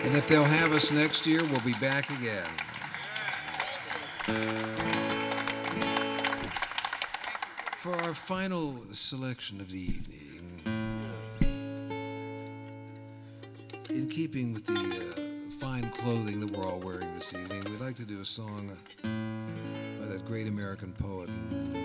And if they'll have us next year, we'll be back again. For our final selection of the evening, in keeping with the fine clothing that we're all wearing this evening, we'd like to do a song by that great American poet and